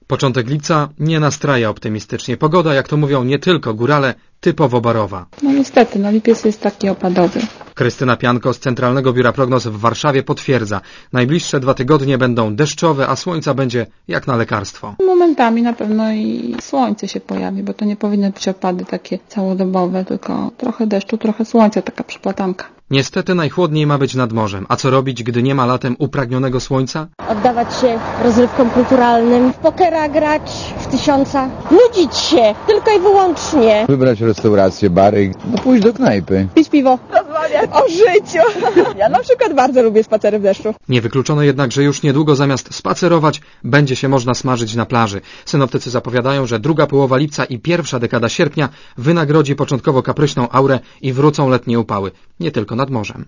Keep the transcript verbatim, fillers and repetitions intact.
Początek lipca nie nastraja optymistycznie. Pogoda, jak to mówią nie tylko górale, typowo barowa. No niestety, no lipiec jest taki opadowy. Krystyna Pianko z Centralnego Biura Prognoz w Warszawie potwierdza. Najbliższe dwa tygodnie będą deszczowe, a słońca będzie jak na lekarstwo. Momentami na pewno i słońce się pojawi, bo to nie powinny być opady takie całodobowe, tylko trochę deszczu, trochę słońca, taka przyplatanka. Niestety najchłodniej ma być nad morzem. A co robić, gdy nie ma latem upragnionego słońca? Oddawać się rozrywkom kulturalnym, w pokera grać, w tysiąca, nudzić się, tylko i wyłącznie. Wybrać restaurację, bary, no pójść do knajpy. Pić piwo, rozmawiać o życiu. Ja na przykład bardzo lubię spacery w deszczu. Niewykluczone jednak, że już niedługo zamiast spacerować, będzie się można smażyć na plaży. Synoptycy zapowiadają, że druga połowa lipca i pierwsza dekada sierpnia wynagrodzi początkowo kapryśną aurę i wrócą letnie upały. Nie tylko nad morzem.